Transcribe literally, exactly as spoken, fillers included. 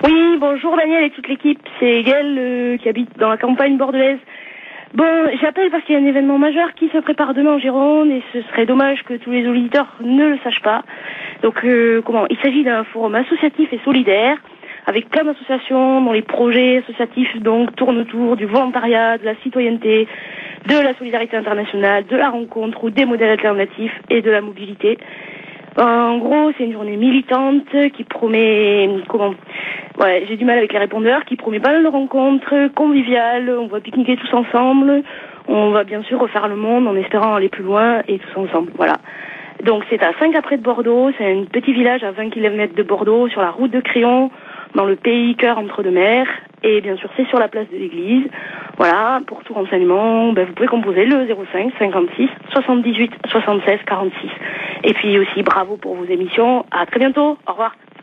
Oui, bonjour Daniel et toute l'équipe, c'est Gaëlle euh, qui habite dans la campagne bordelaise. Bon, j'appelle parce qu'il y a un événement majeur qui se prépare demain en Gironde et ce serait dommage que tous les auditeurs ne le sachent pas. Donc, euh, comment il s'agit d'un forum associatif et solidaire avec plein d'associations dont les projets associatifs donc tournent autour du volontariat, de la citoyenneté, de la solidarité internationale, de la rencontre ou des modèles alternatifs et de la mobilité. En gros, c'est une journée militante qui promet, comment, ouais, j'ai du mal avec les répondeurs, qui promet pas mal de rencontres conviviales, on va pique-niquer tous ensemble, on va bien sûr refaire le monde en espérant aller plus loin et tous ensemble, voilà. Donc c'est à cinq après de Bordeaux, c'est un petit village à vingt kilomètres de Bordeaux, sur la route de Créon, dans le pays cœur entre deux mers, et bien sûr c'est sur la place de l'église. Voilà, pour tout renseignement, ben, vous pouvez composer le zéro cinq cinquante-six soixante-dix-huit soixante-seize quarante-six. Et puis aussi bravo pour vos émissions, à très bientôt, au revoir.